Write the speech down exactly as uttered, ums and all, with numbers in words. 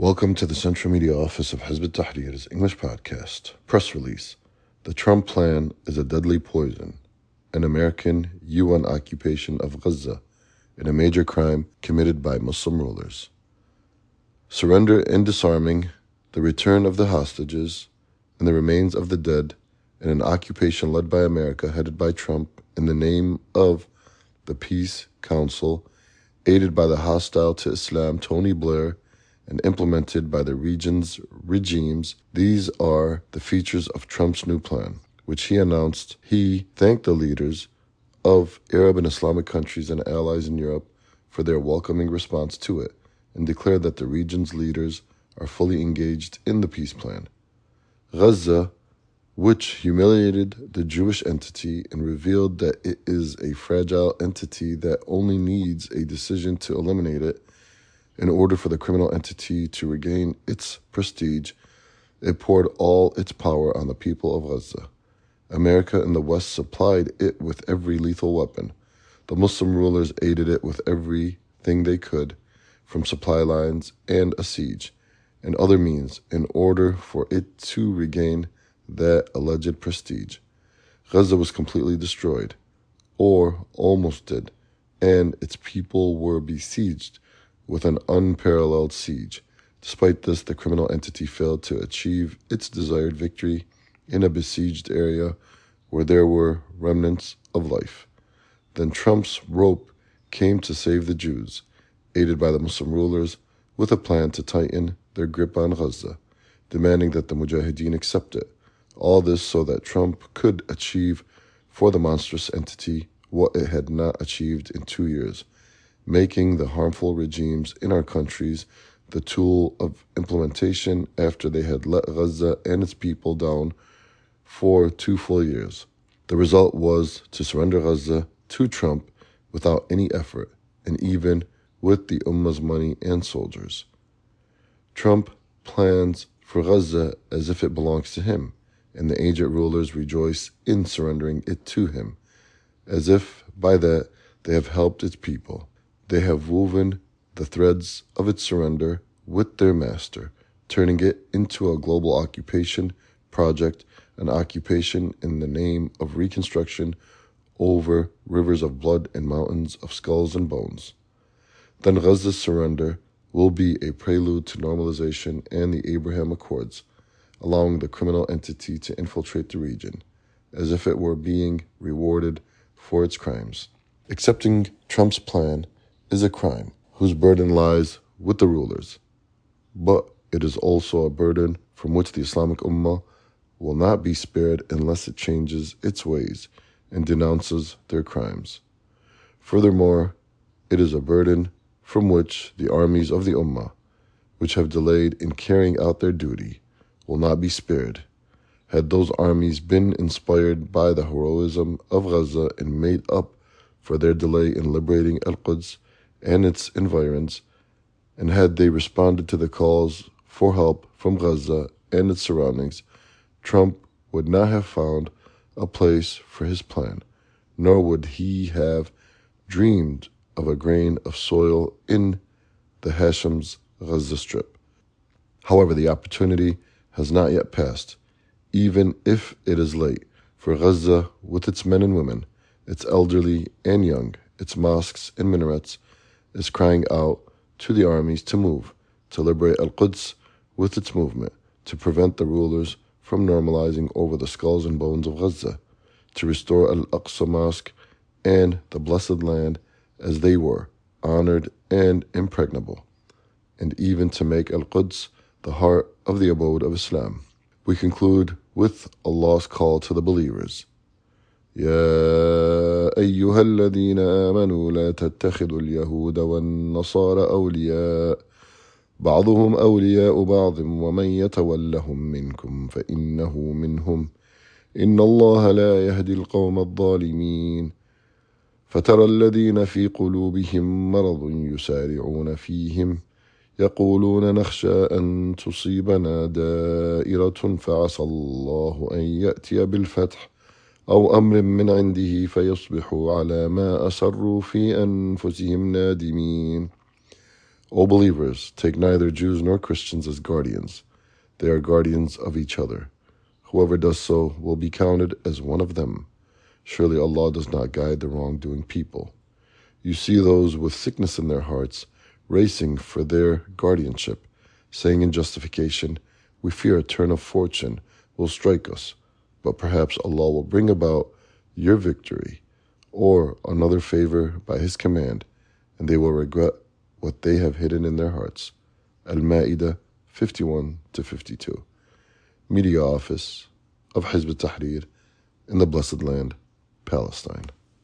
Welcome to the Central Media Office of Hizb ut-Tahrir's English podcast. Press release. The Trump plan is a deadly poison. An American U N occupation of Gaza in a major crime committed by Muslim rulers. Surrender and disarming, the return of the hostages, and the remains of the dead in an occupation led by America headed by Trump in the name of the Peace Council, aided by the hostile to Islam Tony Blair, and implemented by the region's regimes. These are the features of Trump's new plan, which he announced. He thanked the leaders of Arab and Islamic countries and allies in Europe for their welcoming response to it, and declared that the region's leaders are fully engaged in the peace plan. Gaza, which humiliated the Jewish entity and revealed that it is a fragile entity that only needs a decision to eliminate it, in order for the criminal entity to regain its prestige, it poured all its power on the people of Gaza. America and the West supplied it with every lethal weapon. The Muslim rulers aided it with everything they could, from supply lines and a siege, and other means, in order for it to regain that alleged prestige. Gaza was completely destroyed, or almost did, and its people were besieged with an unparalleled siege. Despite this, the criminal entity failed to achieve its desired victory in a besieged area where there were remnants of life. Then Trump's rope came to save the Jews, aided by the Muslim rulers, with a plan to tighten their grip on Gaza, demanding that the Mujahideen accept it. All this so that Trump could achieve for the monstrous entity what it had not achieved in two years, making the harmful regimes in our countries the tool of implementation after they had let Gaza and its people down for two full years. The result was to surrender Gaza to Trump without any effort, and even with the Ummah's money and soldiers. Trump plans for Gaza as if it belongs to him, and the aged rulers rejoice in surrendering it to him, as if by that they have helped its people. They have woven the threads of its surrender with their master, turning it into a global occupation project, an occupation in the name of reconstruction over rivers of blood and mountains of skulls and bones. Then Gaza's surrender will be a prelude to normalization and the Abraham Accords, allowing the criminal entity to infiltrate the region, as if it were being rewarded for its crimes. Accepting Trump's plan is a crime whose burden lies with the rulers, but it is also a burden from which the Islamic Ummah will not be spared unless it changes its ways and denounces their crimes. Furthermore, it is a burden from which the armies of the Ummah, which have delayed in carrying out their duty, will not be spared. Had those armies been inspired by the heroism of Gaza and made up for their delay in liberating Al-Quds and its environs, and had they responded to the calls for help from Gaza and its surroundings, Trump would not have found a place for his plan, nor would he have dreamed of a grain of soil in the Hashem's Gaza Strip. However, the opportunity has not yet passed, even if it is late, for Gaza, with its men and women, its elderly and young, its mosques and minarets, is crying out to the armies to move, to liberate Al-Quds with its movement, to prevent the rulers from normalizing over the skulls and bones of Gaza, to restore Al-Aqsa Mosque and the blessed land as they were, honored and impregnable, and even to make Al-Quds the heart of the abode of Islam. We conclude with Allah's call to the believers. يا أيها الذين آمنوا لا تتخذوا اليهود والنصارى أولياء بعضهم أولياء بعض ومن يتولهم منكم فإنه منهم إن الله لا يهدي القوم الظالمين فترى الذين في قلوبهم مرض يسارعون فيهم يقولون نخشى أن تصيبنا دائرة فعسى الله أن يأتي بالفتح أو أمر من عنده فيصبحوا على ما أسروا في أنفسهم نادمين O believers, take neither Jews nor Christians as guardians. They are guardians of each other. Whoever does so will be counted as one of them. Surely Allah does not guide the wrongdoing people. You see those with sickness in their hearts racing for their guardianship, saying in justification, "We fear a turn of fortune will strike us, but perhaps Allah will bring about your victory or another favor by His command, and they will regret what they have hidden in their hearts." Al-Ma'idah fifty-one to fifty-two. Media Office of Hizb ut-Tahrir in the Blessed Land, Palestine.